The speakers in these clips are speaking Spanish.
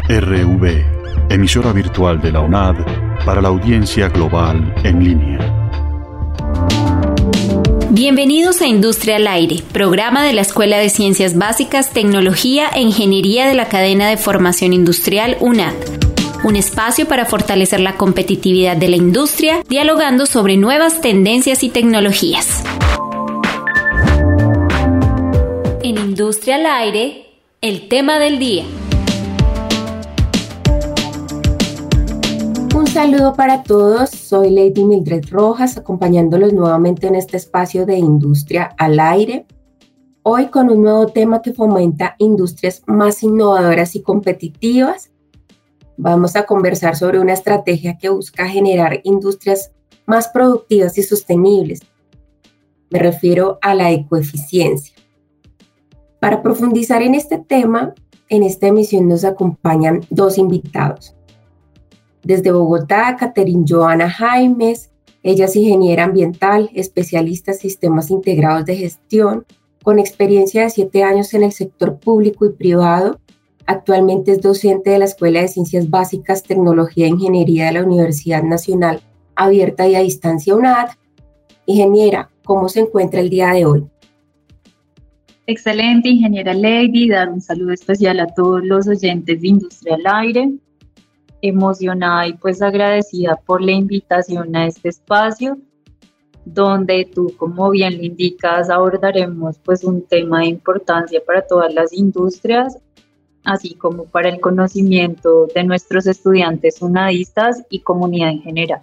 RV, emisora virtual de la UNAD para la audiencia global en línea. Bienvenidos a Industria al Aire, programa de la Escuela de Ciencias Básicas, Tecnología e Ingeniería de la Cadena de Formación Industrial UNAD. Un espacio para fortalecer la competitividad de la industria, dialogando sobre nuevas tendencias y tecnologías. En Industria al Aire, el tema del día. Un saludo para todos, soy Lady Mildred Rojas, acompañándolos nuevamente en este espacio de Industria al Aire. Hoy con un nuevo tema que fomenta industrias más innovadoras y competitivas. Vamos a conversar sobre una estrategia que busca generar industrias más productivas y sostenibles. Me refiero a la ecoeficiencia. Para profundizar en este tema, en esta emisión nos acompañan dos invitados. Desde Bogotá, Catherine Joana Jaimes, ella es ingeniera ambiental, especialista en sistemas integrados de gestión, con experiencia de 7 años en el sector público y privado. Actualmente es docente de la Escuela de Ciencias Básicas, Tecnología e Ingeniería de la Universidad Nacional Abierta y a Distancia UNAD. Ingeniera, ¿cómo se encuentra el día de hoy? Excelente, ingeniera Lady, dar un saludo especial a todos los oyentes de Industria al Aire. Emocionada y pues agradecida por la invitación a este espacio, donde tú, como bien lo indicas, abordaremos pues un tema de importancia para todas las industrias, así como para el conocimiento de nuestros estudiantes unadistas y comunidad en general.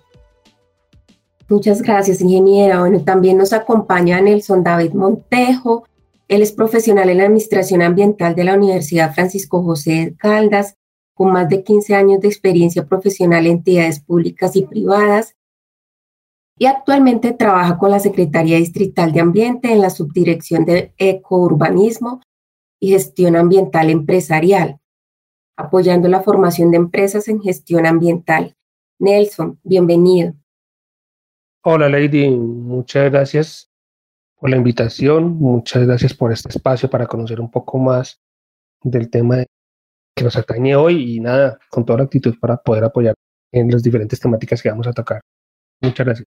Muchas gracias, ingeniera. Bueno, también nos acompaña Nelson David Montejo. Él es profesional en la Administración Ambiental de la Universidad Francisco José de Caldas, con más de 15 años de experiencia profesional en entidades públicas y privadas, y actualmente trabaja con la Secretaría Distrital de Ambiente en la Subdirección de Ecourbanismo y Gestión Ambiental Empresarial, apoyando la formación de empresas en gestión ambiental. Nelson, bienvenido. Hola Lady, muchas gracias por la invitación, muchas gracias por este espacio para conocer un poco más del tema que nos atañe hoy y nada, con toda la actitud para poder apoyar en las diferentes temáticas que vamos a tocar. Muchas gracias.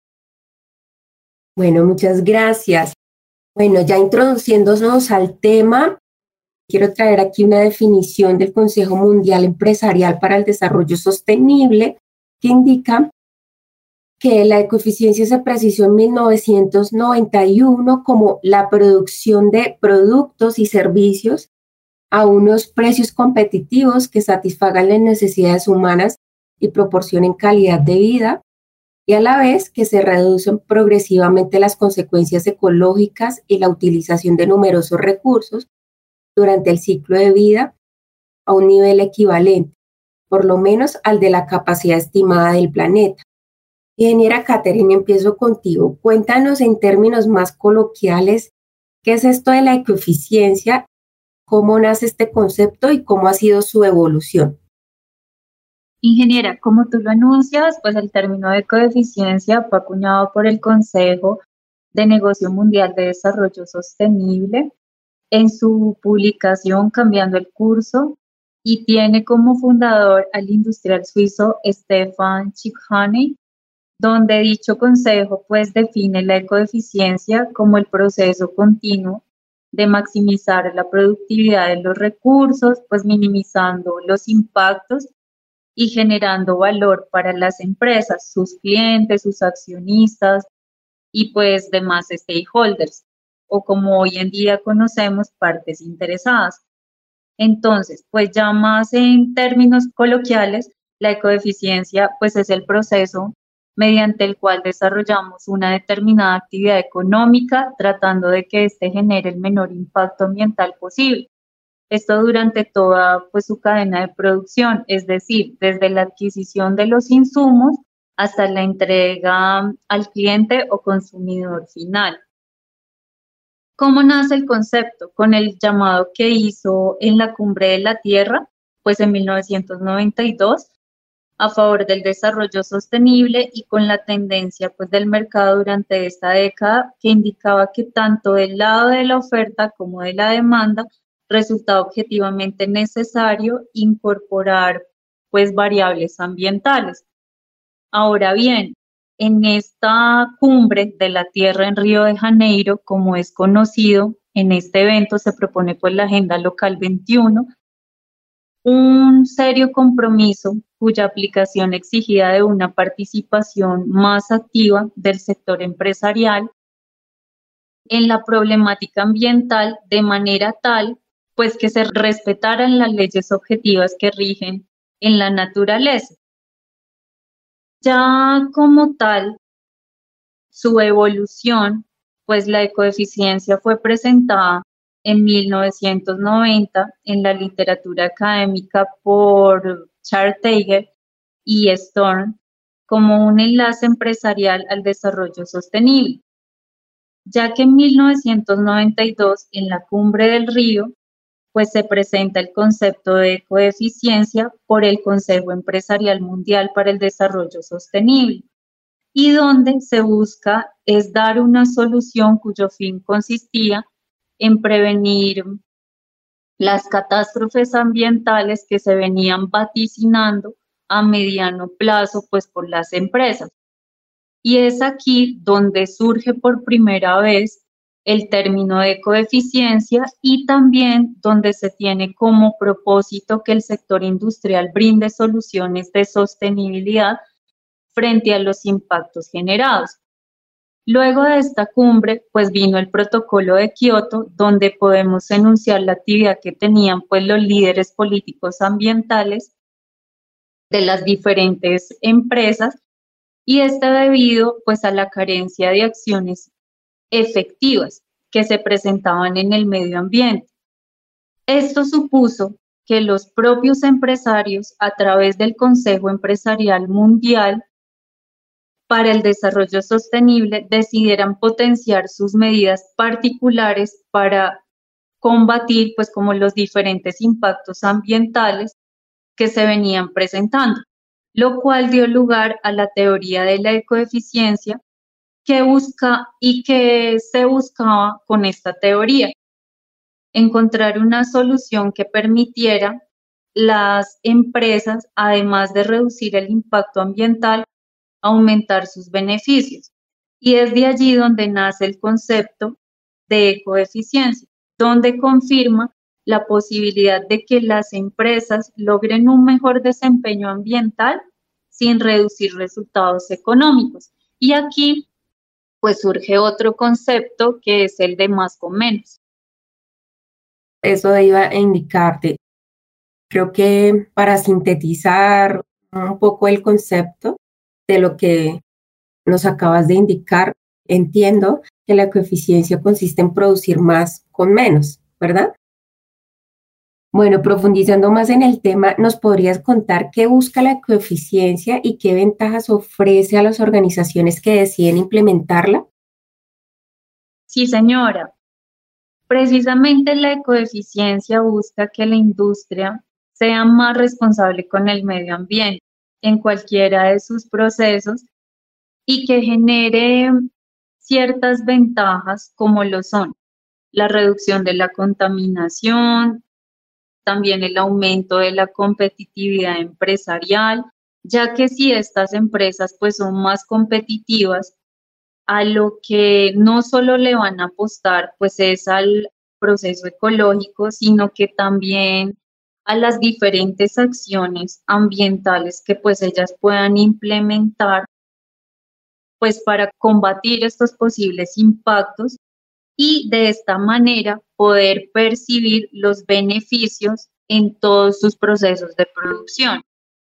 Bueno, muchas gracias. Bueno, ya introduciéndonos al tema, quiero traer aquí una definición del Consejo Mundial Empresarial para el Desarrollo Sostenible que indica que la ecoeficiencia se precisó en 1991 como la producción de productos y servicios a unos precios competitivos que satisfagan las necesidades humanas y proporcionen calidad de vida, y a la vez que se reducen progresivamente las consecuencias ecológicas y la utilización de numerosos recursos durante el ciclo de vida a un nivel equivalente, por lo menos al de la capacidad estimada del planeta. Ingeniera Catherine, empiezo contigo. Cuéntanos en términos más coloquiales qué es esto de la ecoeficiencia, cómo nace este concepto y cómo ha sido su evolución. Ingeniera, como tú lo anuncias, pues el término de ecoeficiencia fue acuñado por el Consejo de Negocio Mundial de Desarrollo Sostenible en su publicación Cambiando el Curso, y tiene como fundador al industrial suizo Stefan Cichoney, donde dicho consejo pues define la ecoeficiencia como el proceso continuo de maximizar la productividad de los recursos, pues minimizando los impactos y generando valor para las empresas, sus clientes, sus accionistas y pues demás stakeholders, o como hoy en día conocemos, partes interesadas. Entonces, pues ya más en términos coloquiales, la ecoeficiencia pues es el proceso mediante el cual desarrollamos una determinada actividad económica tratando de que éste genere el menor impacto ambiental posible. Esto durante toda pues, su cadena de producción, es decir, desde la adquisición de los insumos hasta la entrega al cliente o consumidor final. ¿Cómo nace el concepto? Con el llamado que hizo en la Cumbre de la Tierra, pues en 1992, a favor del desarrollo sostenible, y con la tendencia pues, del mercado durante esta década que indicaba que tanto del lado de la oferta como de la demanda resulta objetivamente necesario incorporar pues variables ambientales. Ahora bien, en esta cumbre de la Tierra en Río de Janeiro, como es conocido, en este evento se propone pues la Agenda Local 21, un serio compromiso cuya aplicación exigida de una participación más activa del sector empresarial en la problemática ambiental de manera tal pues que se respetaran las leyes objetivas que rigen en la naturaleza. Ya como tal, su evolución, pues la ecoeficiencia fue presentada en 1990 en la literatura académica por Charteiger y Storm como un enlace empresarial al desarrollo sostenible, ya que en 1992 en la Cumbre del Río pues se presenta el concepto de ecoeficiencia por el Consejo Empresarial Mundial para el Desarrollo Sostenible, y donde se busca es dar una solución cuyo fin consistía en prevenir las catástrofes ambientales que se venían vaticinando a mediano plazo pues por las empresas. Y es aquí donde surge por primera vez el término de ecoeficiencia y también donde se tiene como propósito que el sector industrial brinde soluciones de sostenibilidad frente a los impactos generados. Luego de esta cumbre, pues vino el protocolo de Kioto, donde podemos enunciar la actividad que tenían pues los líderes políticos ambientales de las diferentes empresas, y debido pues a la carencia de acciones efectivas que se presentaban en el medio ambiente. Esto supuso que los propios empresarios, a través del Consejo Empresarial Mundial para el Desarrollo Sostenible, decidieran potenciar sus medidas particulares para combatir pues como los diferentes impactos ambientales que se venían presentando, lo cual dio lugar a la teoría de la ecoeficiencia que se buscaba con esta teoría, encontrar una solución que permitiera las empresas, además de reducir el impacto ambiental, aumentar sus beneficios. Y es de allí donde nace el concepto de ecoeficiencia, donde confirma la posibilidad de que las empresas logren un mejor desempeño ambiental sin reducir resultados económicos. Y aquí pues surge otro concepto que es el de más con menos. Eso iba a indicarte. Creo que para sintetizar un poco el concepto de lo que nos acabas de indicar, entiendo que la ecoeficiencia consiste en producir más con menos, ¿verdad? Bueno, profundizando más en el tema, ¿nos podrías contar qué busca la ecoeficiencia y qué ventajas ofrece a las organizaciones que deciden implementarla? Sí, señora. Precisamente la ecoeficiencia busca que la industria sea más responsable con el medio ambiente en cualquiera de sus procesos y que genere ciertas ventajas como lo son la reducción de la contaminación, también el aumento de la competitividad empresarial, ya que si estas empresas pues son más competitivas, a lo que no solo le van a apostar pues es al proceso ecológico, sino que también a las diferentes acciones ambientales que pues ellas puedan implementar pues para combatir estos posibles impactos y de esta manera poder percibir los beneficios en todos sus procesos de producción.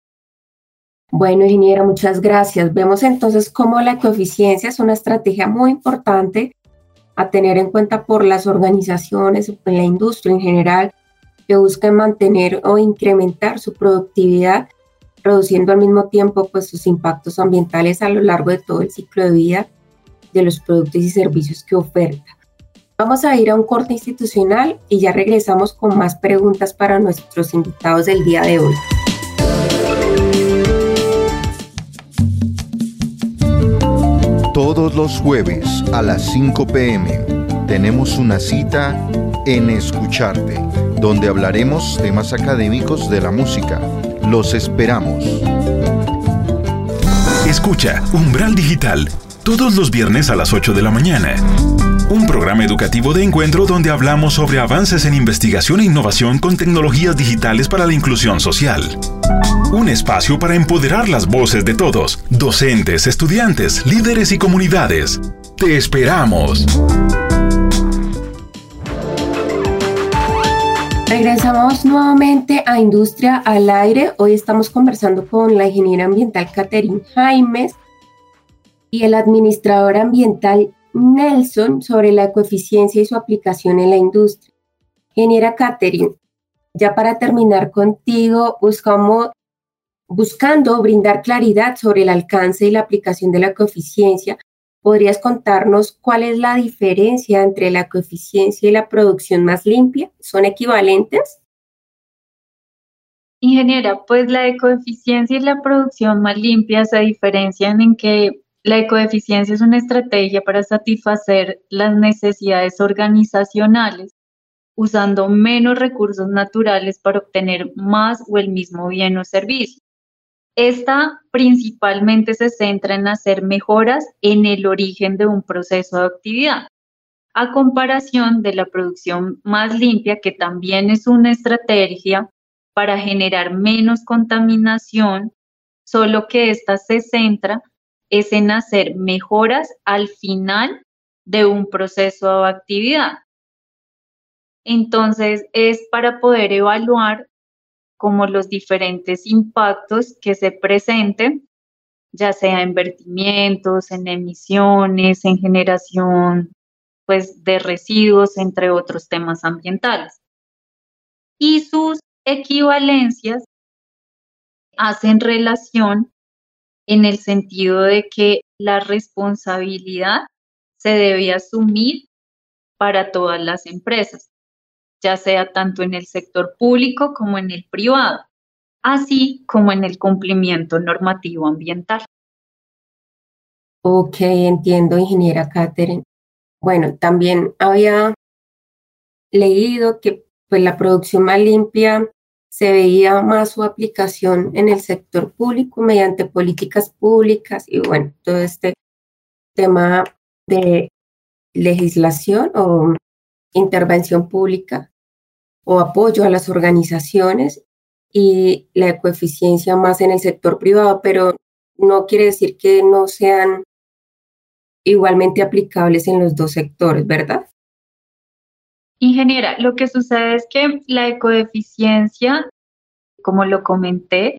Bueno, ingeniera, muchas gracias. Vemos entonces cómo la ecoeficiencia es una estrategia muy importante a tener en cuenta por las organizaciones, en la industria en general, que buscan mantener o incrementar su productividad, reduciendo al mismo tiempo pues, sus impactos ambientales a lo largo de todo el ciclo de vida de los productos y servicios que oferta. Vamos a ir a un corte institucional y ya regresamos con más preguntas para nuestros invitados del día de hoy. Todos los jueves a las 5 p.m. tenemos una cita en Escucharte donde hablaremos temas académicos de la música. Los esperamos. Escucha Umbral Digital todos los viernes a las 8 de la mañana. Un programa educativo de encuentro donde hablamos sobre avances en investigación e innovación con tecnologías digitales para la inclusión social. Un espacio para empoderar las voces de todos, docentes, estudiantes, líderes y comunidades. ¡Te esperamos! Regresamos nuevamente a Industria al Aire. Hoy estamos conversando con la ingeniera ambiental Catherine Jaimes y el administrador ambiental Nelson sobre la ecoeficiencia y su aplicación en la industria. Ingeniera Catherine, ya para terminar contigo, buscando brindar claridad sobre el alcance y la aplicación de la ecoeficiencia, ¿podrías contarnos cuál es la diferencia entre la ecoeficiencia y la producción más limpia? ¿Son equivalentes? Ingeniera, pues la ecoeficiencia y la producción más limpia se diferencian en que la ecoeficiencia es una estrategia para satisfacer las necesidades organizacionales usando menos recursos naturales para obtener más o el mismo bien o servicio. Esta principalmente se centra en hacer mejoras en el origen de un proceso de actividad, a comparación de la producción más limpia, que también es una estrategia para generar menos contaminación, solo que esta se centra es en hacer mejoras al final de un proceso de actividad. Entonces, es para poder evaluar como los diferentes impactos que se presenten, ya sea en vertimientos, en emisiones, en generación pues, de residuos, entre otros temas ambientales. Y sus equivalencias hacen relación en el sentido de que la responsabilidad se debe asumir para todas las empresas, ya sea tanto en el sector público como en el privado, así como en el cumplimiento normativo ambiental. Ok, entiendo, ingeniera Catherine. Bueno, también había leído que pues, la producción más limpia se veía más su aplicación en el sector público mediante políticas públicas y bueno, todo este tema de legislación o intervención pública o apoyo a las organizaciones y la ecoeficiencia más en el sector privado, pero no quiere decir que no sean igualmente aplicables en los dos sectores, ¿verdad? Ingeniera, lo que sucede es que la ecoeficiencia, como lo comenté,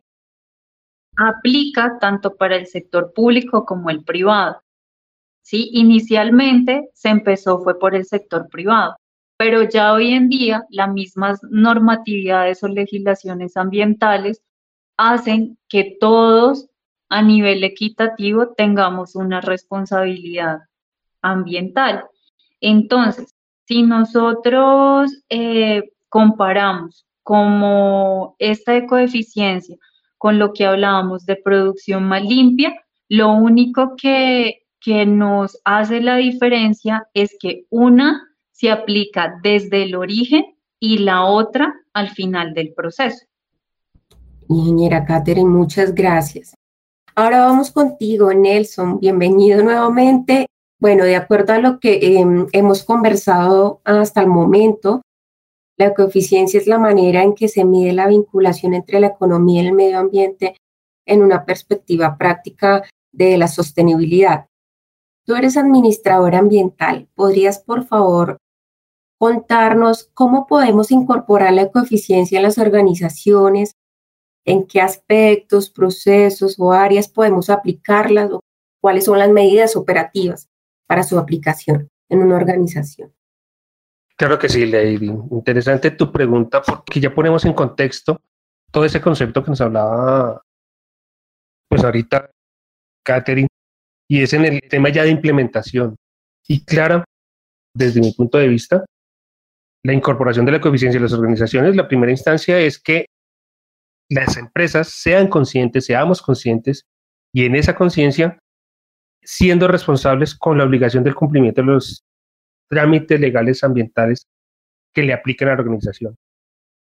aplica tanto para el sector público como el privado. ¿Sí? Inicialmente se empezó fue por el sector privado, pero ya hoy en día las mismas normatividades o legislaciones ambientales hacen que todos a nivel equitativo tengamos una responsabilidad ambiental. Entonces, si nosotros comparamos como esta ecoeficiencia con lo que hablábamos de producción más limpia, lo único que nos hace la diferencia es que una se aplica desde el origen y la otra al final del proceso. Ingeniera Catherine, muchas gracias. Ahora vamos contigo, Nelson. Bienvenido nuevamente. Bueno, de acuerdo a lo que hemos conversado hasta el momento, la ecoeficiencia es la manera en que se mide la vinculación entre la economía y el medio ambiente en una perspectiva práctica de la sostenibilidad. Tú eres administradora ambiental. ¿Podrías, por favor, contarnos cómo podemos incorporar la ecoeficiencia en las organizaciones? ¿En qué aspectos, procesos o áreas podemos aplicarlas? ¿O cuáles son las medidas operativas para su aplicación en una organización? Claro que sí, Lady. Interesante tu pregunta porque ya ponemos en contexto todo ese concepto que nos hablaba pues ahorita Catherine, y es en el tema ya de implementación. Y claro, desde mi punto de vista, la incorporación de la ecoeficiencia en las organizaciones, la primera instancia es que las empresas sean conscientes, seamos conscientes, y en esa conciencia, siendo responsables con la obligación del cumplimiento de los trámites legales ambientales que le apliquen a la organización.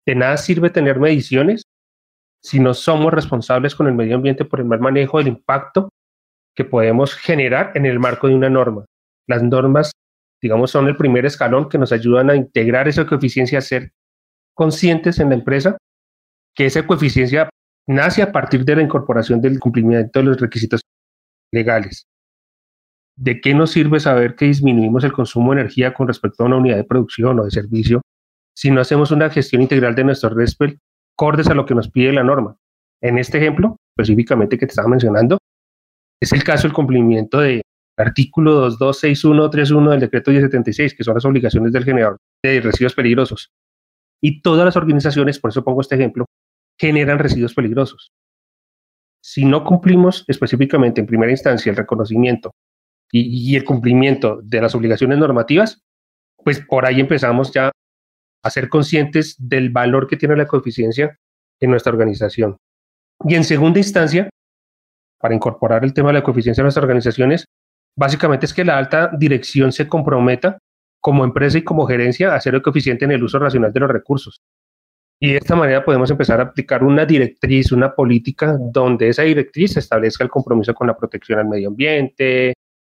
De nada sirve tener mediciones si no somos responsables con el medio ambiente por el mal manejo del impacto que podemos generar en el marco de una norma. Las normas, digamos, son el primer escalón que nos ayudan a integrar esa coeficiencia, a ser conscientes en la empresa que esa coeficiencia nace a partir de la incorporación del cumplimiento de los requisitos legales. ¿De qué nos sirve saber que disminuimos el consumo de energía con respecto a una unidad de producción o de servicio si no hacemos una gestión integral de nuestro RESPEL acordes a lo que nos pide la norma? En este ejemplo, específicamente que te estaba mencionando, es el caso del cumplimiento del artículo 226131 del decreto 1076, que son las obligaciones del generador de residuos peligrosos. Y todas las organizaciones, por eso pongo este ejemplo, generan residuos peligrosos. Si no cumplimos específicamente en primera instancia el reconocimiento y el cumplimiento de las obligaciones normativas, pues por ahí empezamos ya a ser conscientes del valor que tiene la coeficiencia en nuestra organización. Y en segunda instancia, para incorporar el tema de la coeficiencia en nuestras organizaciones, básicamente es que la alta dirección se comprometa como empresa y como gerencia a ser eficiente en el uso racional de los recursos. Y de esta manera podemos empezar a aplicar una directriz, una política donde esa directriz establezca el compromiso con la protección al medio ambiente,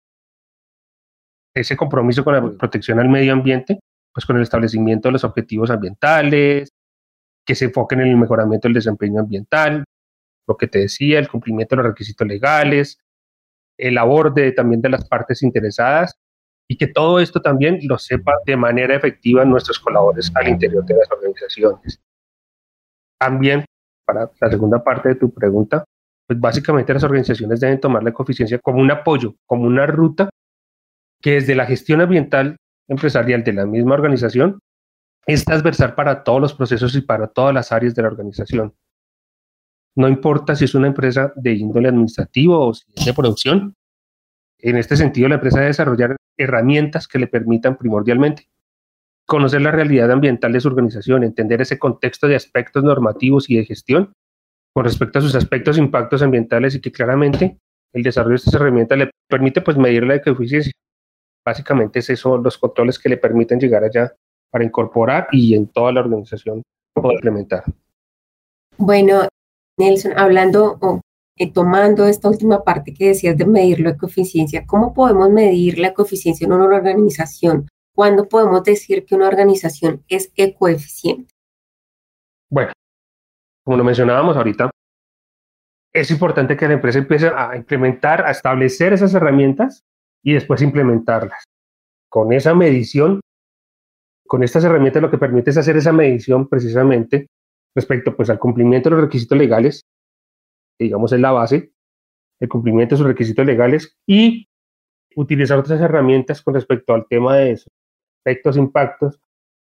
ese compromiso con la protección al medio ambiente, pues con el establecimiento de los objetivos ambientales, que se enfoquen en el mejoramiento del desempeño ambiental, lo que te decía, el cumplimiento de los requisitos legales, el aborde también de las partes interesadas, y que todo esto también lo sepa de manera efectiva nuestros colaboradores al interior de las organizaciones. También, para la segunda parte de tu pregunta, pues básicamente las organizaciones deben tomar la ecoeficiencia como un apoyo, como una ruta que desde la gestión ambiental empresarial de la misma organización es transversal para todos los procesos y para todas las áreas de la organización. No importa si es una empresa de índole administrativo o si es de producción. En este sentido, la empresa debe desarrollar herramientas que le permitan primordialmente conocer la realidad ambiental de su organización, entender ese contexto de aspectos normativos y de gestión con respecto a sus aspectos e impactos ambientales, y que claramente el desarrollo de estas herramientas le permite pues medir la ecoeficiencia. Básicamente es eso, los controles que le permiten llegar allá para incorporar y en toda la organización poder implementar. Bueno, Nelson, hablando o tomando esta última parte que decías de medir la ecoeficiencia, ¿cómo podemos medir la ecoeficiencia en una organización? ¿Cuándo podemos decir que una organización es ecoeficiente? Bueno, como lo mencionábamos ahorita, es importante que la empresa empiece a implementar, a establecer esas herramientas y después implementarlas. Con esa medición, con estas herramientas lo que permite es hacer esa medición precisamente respecto pues al cumplimiento de los requisitos legales, que digamos es la base, el cumplimiento de sus requisitos legales, y utilizar otras herramientas con respecto al tema de esos efectos, impactos,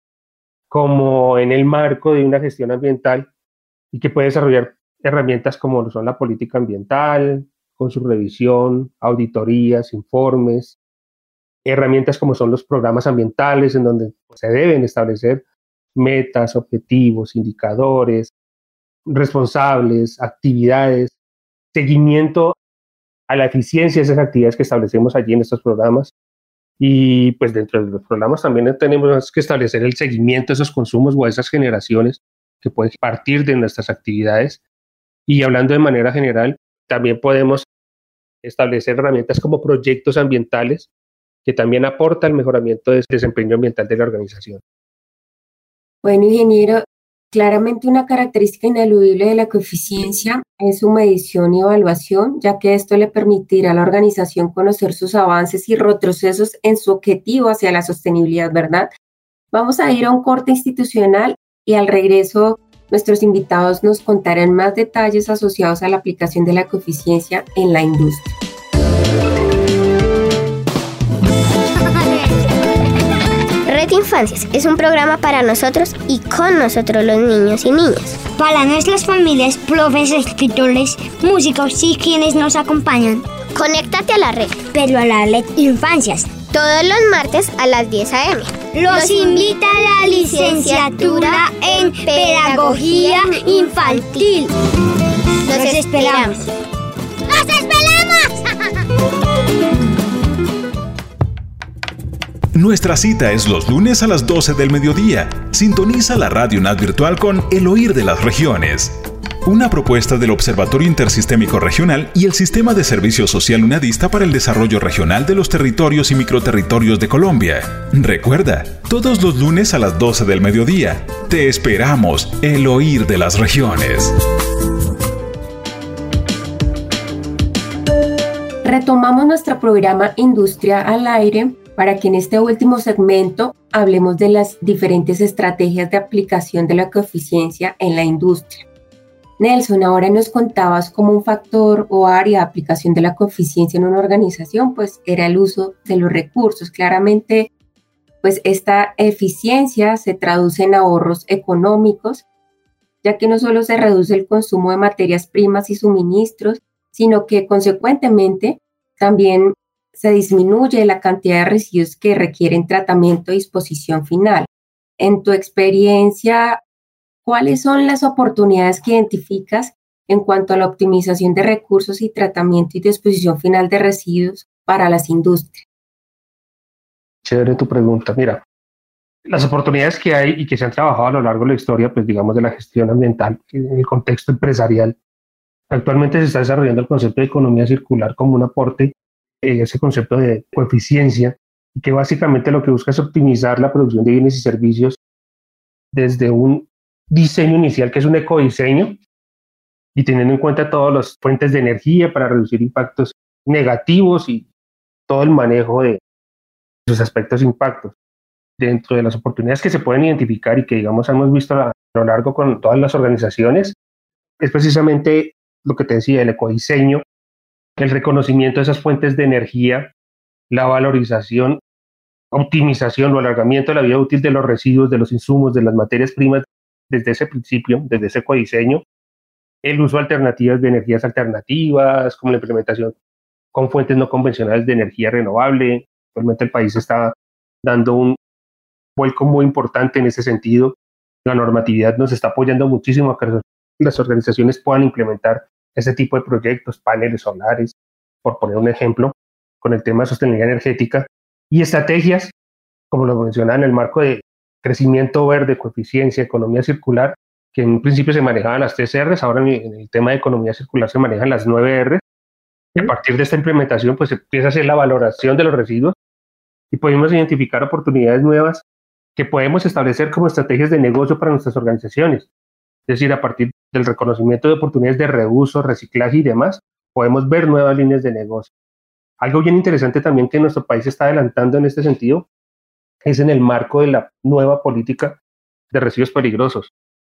como en el marco de una gestión ambiental, y que puede desarrollar herramientas como lo son la política ambiental, con su revisión, auditorías, informes, herramientas como son los programas ambientales, en donde se deben establecer metas, objetivos, indicadores, responsables, actividades, seguimiento a la eficiencia de esas actividades que establecemos allí en estos programas. Y pues dentro de los programas también tenemos que establecer el seguimiento de esos consumos o de esas generaciones que pueden partir de nuestras actividades. Y hablando de manera general, también podemos establecer herramientas como proyectos ambientales que también aportan el mejoramiento del desempeño ambiental de la organización. Bueno, ingeniero, claramente una característica ineludible de la ecoeficiencia es su medición y evaluación, ya que esto le permitirá a la organización conocer sus avances y retrocesos en su objetivo hacia la sostenibilidad, ¿verdad? Vamos a ir a un corte institucional y al regreso nuestros invitados nos contarán más detalles asociados a la aplicación de la ecoeficiencia en la industria. Red Infancias es un programa para nosotros y con nosotros los niños y niñas. Para nuestras familias, profes, escritores, músicos y quienes nos acompañan. Conéctate a la red. Pero a la Red Infancias. Todos los martes a las 10 a.m. Los invita a la licenciatura en Pedagogía Infantil. Los esperamos. ¡Los esperamos! Nuestra cita es los lunes a las 12 del mediodía. Sintoniza la Radio UNAD virtual con El Oír de las Regiones. Una propuesta del Observatorio Intersistémico Regional y el Sistema de Servicio Social UNADista para el Desarrollo Regional de los Territorios y Microterritorios de Colombia. Recuerda, todos los lunes a las 12 del mediodía. Te esperamos, El Oír de las Regiones. Retomamos nuestro programa Industria al Aire para que en este último segmento hablemos de las diferentes estrategias de aplicación de la ecoeficiencia en la industria. Nelson, ahora nos contabas cómo un factor o área de aplicación de la ecoeficiencia en una organización pues era el uso de los recursos. Claramente, pues esta eficiencia se traduce en ahorros económicos, ya que no solo se reduce el consumo de materias primas y suministros, sino que consecuentemente también se disminuye la cantidad de residuos que requieren tratamiento y disposición final. En tu experiencia, ¿cuáles son las oportunidades que identificas en cuanto a la optimización de recursos y tratamiento y disposición final de residuos para las industrias? Chévere tu pregunta. Mira, las oportunidades que hay y que se han trabajado a lo largo de la historia, pues digamos de la gestión ambiental en el contexto empresarial, actualmente se está desarrollando el concepto de economía circular como un aporte, ese concepto de coeficiencia, y que básicamente lo que busca es optimizar la producción de bienes y servicios desde un diseño inicial que es un ecodiseño y teniendo en cuenta todas las fuentes de energía para reducir impactos negativos y todo el manejo de esos aspectos impactos. Dentro de las oportunidades que se pueden identificar y que digamos hemos visto a lo largo con todas las organizaciones es precisamente lo que te decía, el ecodiseño, el reconocimiento de esas fuentes de energía, la valorización, optimización o alargamiento de la vida útil de los residuos, de los insumos, de las materias primas desde ese principio, desde ese ecodiseño, el uso de alternativas de energías alternativas, como la implementación con fuentes no convencionales de energía renovable. Actualmente el país está dando un vuelco muy importante en ese sentido. La normatividad nos está apoyando muchísimo a que las organizaciones puedan implementar ese tipo de proyectos, paneles solares, por poner un ejemplo, con el tema de sostenibilidad energética, y estrategias, como lo mencionaba en el marco de crecimiento verde, coeficiencia, economía circular, que en un principio se manejaban las 3 R's, ahora en el tema de economía circular se manejan las 9 R's, y a partir de esta implementación pues empieza a hacer la valoración de los residuos y podemos identificar oportunidades nuevas que podemos establecer como estrategias de negocio para nuestras organizaciones. Es decir, a partir del reconocimiento de oportunidades de reuso, reciclaje y demás, podemos ver nuevas líneas de negocio. Algo bien interesante también que nuestro país está adelantando en este sentido es en el marco de la nueva política de residuos peligrosos.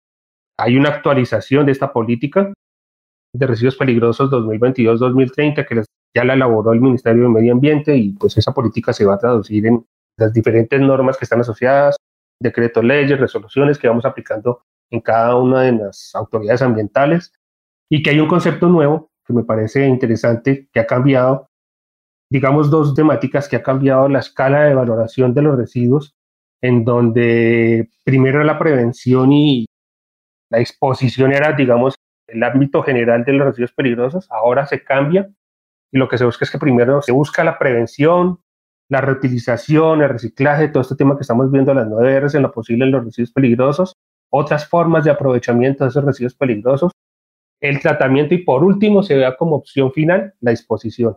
Hay una actualización de esta política de residuos peligrosos 2022-2030 que ya la elaboró el Ministerio de Medio Ambiente y pues esa política se va a traducir en las diferentes normas que están asociadas, decretos, leyes, resoluciones que vamos aplicando en cada una de las autoridades ambientales, y que hay un concepto nuevo que me parece interesante, que ha cambiado, digamos, 2 temáticas que ha cambiado la escala de valoración de los residuos, en donde primero la prevención y la exposición era, digamos, el ámbito general de los residuos peligrosos, ahora se cambia y lo que se busca es que primero se busca la prevención, la reutilización, el reciclaje, todo este tema que estamos viendo, las 9 R's en lo posible en los residuos peligrosos, otras formas de aprovechamiento de esos residuos peligrosos, el tratamiento y por último se vea como opción final la disposición.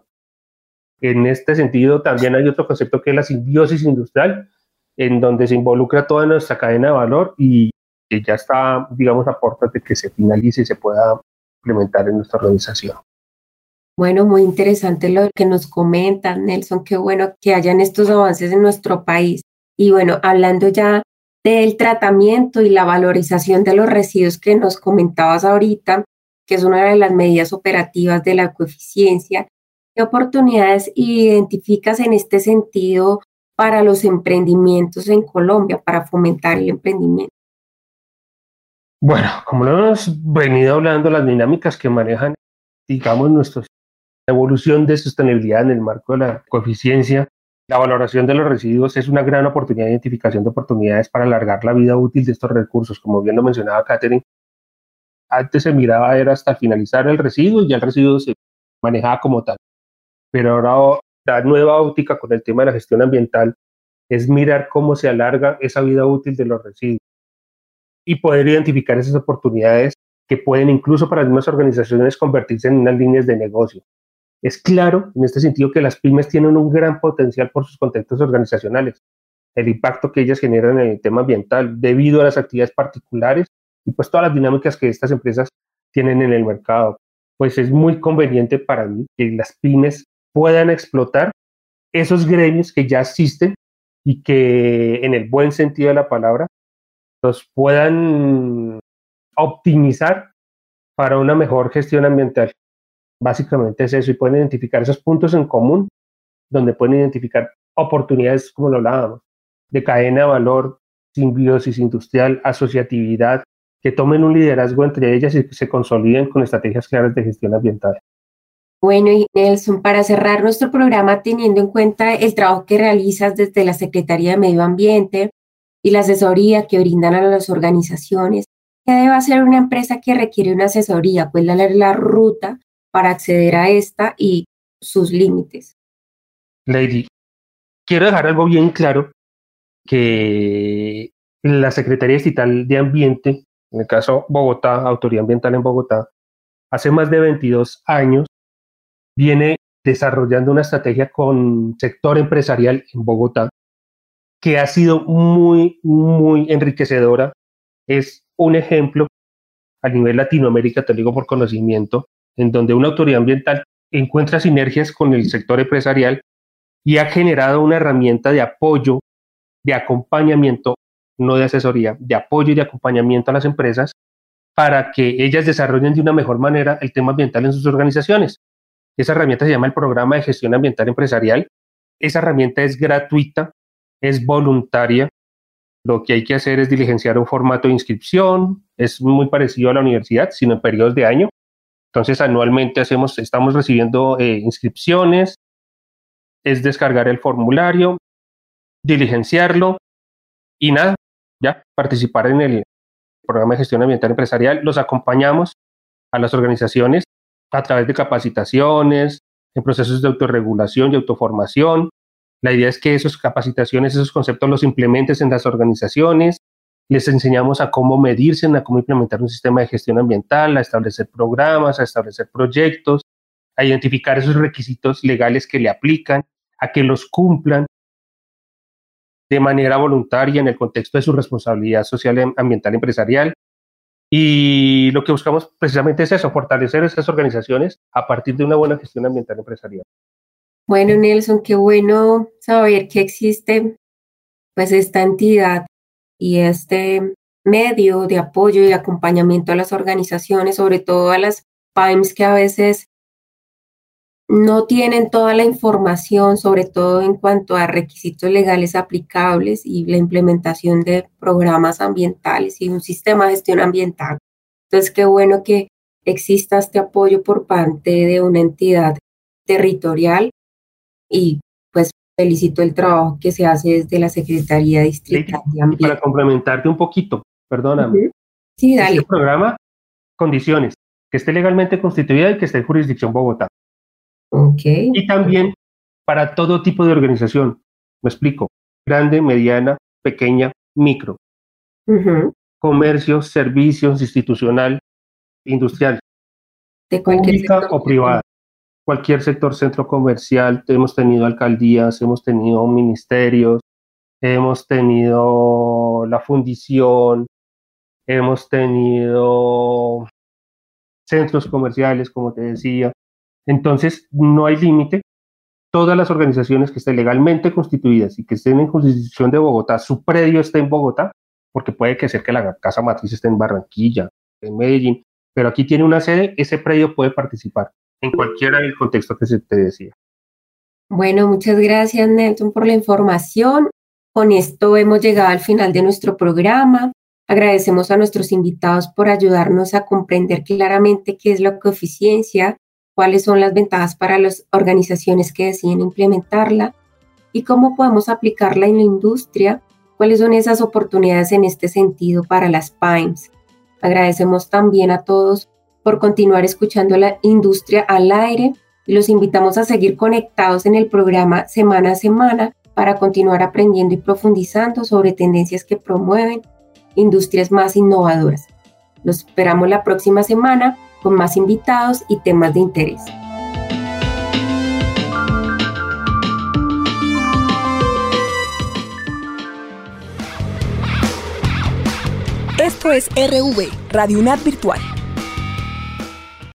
En este sentido también hay otro concepto que es la simbiosis industrial, en donde se involucra toda nuestra cadena de valor y que ya está, digamos, a puertas de que se finalice y se pueda implementar en nuestra organización. Bueno, muy interesante lo que nos comentas, Nelson. Qué bueno que hayan estos avances en nuestro país. Y bueno, hablando ya del tratamiento y la valorización de los residuos que nos comentabas ahorita, que es una de las medidas operativas de la ecoeficiencia, ¿qué oportunidades identificas en este sentido para los emprendimientos en Colombia, para fomentar el emprendimiento? Bueno, como lo hemos venido hablando, las dinámicas que manejan, digamos, nuestra evolución de sostenibilidad en el marco de la coeficiencia, la valoración de los residuos es una gran oportunidad de identificación de oportunidades para alargar la vida útil de estos recursos. Como bien lo mencionaba Catherine, antes se miraba era hasta finalizar el residuo y ya el residuo se manejaba como tal. Pero ahora la nueva óptica con el tema de la gestión ambiental es mirar cómo se alarga esa vida útil de los residuos y poder identificar esas oportunidades que pueden incluso para algunas organizaciones convertirse en unas líneas de negocio. Es claro en este sentido que las pymes tienen un gran potencial por sus contextos organizacionales, el impacto que ellas generan en el tema ambiental debido a las actividades particulares y pues todas las dinámicas que estas empresas tienen en el mercado. Pues es muy conveniente para mí que las pymes puedan explotar esos gremios que ya existen y que en el buen sentido de la palabra los puedan optimizar para una mejor gestión ambiental. Básicamente es eso, y pueden identificar esos puntos en común donde pueden identificar oportunidades, como lo hablábamos, de cadena de valor, simbiosis industrial, asociatividad, que tomen un liderazgo entre ellas y que se consoliden con estrategias claras de gestión ambiental. Bueno, y Nelson, para cerrar nuestro programa, teniendo en cuenta el trabajo que realizas desde la Secretaría de Medio Ambiente y la asesoría que brindan a las organizaciones, ¿qué debe hacer una empresa que requiere una asesoría? ¿Cuál es la ruta para acceder a esta y sus límites? Lady, quiero dejar algo bien claro, que la Secretaría Distrital de Ambiente, en el caso Bogotá, Autoridad Ambiental en Bogotá, hace más de 22 años viene desarrollando una estrategia con sector empresarial en Bogotá que ha sido muy, muy enriquecedora. Es un ejemplo a nivel Latinoamérica, te lo digo por conocimiento, en donde una autoridad ambiental encuentra sinergias con el sector empresarial y ha generado una herramienta de apoyo, de acompañamiento, no de asesoría, de apoyo y de acompañamiento a las empresas para que ellas desarrollen de una mejor manera el tema ambiental en sus organizaciones. Esa herramienta se llama el Programa de Gestión Ambiental Empresarial. Esa herramienta es gratuita, es voluntaria. Lo que hay que hacer es diligenciar un formato de inscripción. Es muy parecido a la universidad, sino en periodos de año. Entonces, anualmente estamos recibiendo inscripciones. Es descargar el formulario, diligenciarlo y nada, ya participar en el Programa de Gestión Ambiental Empresarial. Los acompañamos a las organizaciones a través de capacitaciones, en procesos de autorregulación y autoformación. La idea es que esas capacitaciones, esos conceptos los implementes en las organizaciones. Les enseñamos a cómo medirse, a cómo implementar un sistema de gestión ambiental, a establecer programas, a establecer proyectos, a identificar esos requisitos legales que le aplican, a que los cumplan de manera voluntaria en el contexto de su responsabilidad social ambiental empresarial. Y lo que buscamos precisamente es eso, fortalecer esas organizaciones a partir de una buena gestión ambiental empresarial. Bueno, Nelson, qué bueno saber que existe pues esta entidad y este medio de apoyo y acompañamiento a las organizaciones, sobre todo a las PYMEs que a veces no tienen toda la información, sobre todo en cuanto a requisitos legales aplicables y la implementación de programas ambientales y un sistema de gestión ambiental. Entonces, qué bueno que exista este apoyo por parte de una entidad territorial y pues felicito el trabajo que se hace desde la Secretaría Distrital de Ambiente. Para complementarte un poquito, perdóname. Sí, dale. Este programa, condiciones, que esté legalmente constituida y que esté en jurisdicción Bogotá. Okay. Y también para todo tipo de organización, me explico, grande, mediana, pequeña, micro, comercio, servicios, institucional, industrial, de cualquier pública sector o privada, cualquier sector, centro comercial. Hemos tenido alcaldías, hemos tenido ministerios, hemos tenido la fundición, hemos tenido centros comerciales, como te decía. Entonces, no hay límite. Todas las organizaciones que estén legalmente constituidas y que estén en jurisdicción de Bogotá, su predio esté en Bogotá, porque puede que sea que la casa matriz esté en Barranquilla, en Medellín, pero aquí tiene una sede, ese predio puede participar en cualquiera del contexto que se te decía. Bueno, muchas gracias, Nelson, por la información. Con esto hemos llegado al final de nuestro programa. Agradecemos a nuestros invitados por ayudarnos a comprender claramente qué es la ecoeficiencia, cuáles son las ventajas para las organizaciones que deciden implementarla y cómo podemos aplicarla en la industria, cuáles son esas oportunidades en este sentido para las PYMEs. Agradecemos también a todos por continuar escuchando la industria al aire y los invitamos a seguir conectados en el programa semana a semana para continuar aprendiendo y profundizando sobre tendencias que promueven industrias más innovadoras. Los esperamos la próxima semana con más invitados y temas de interés. Esto es RV, Radio UNAD Virtual.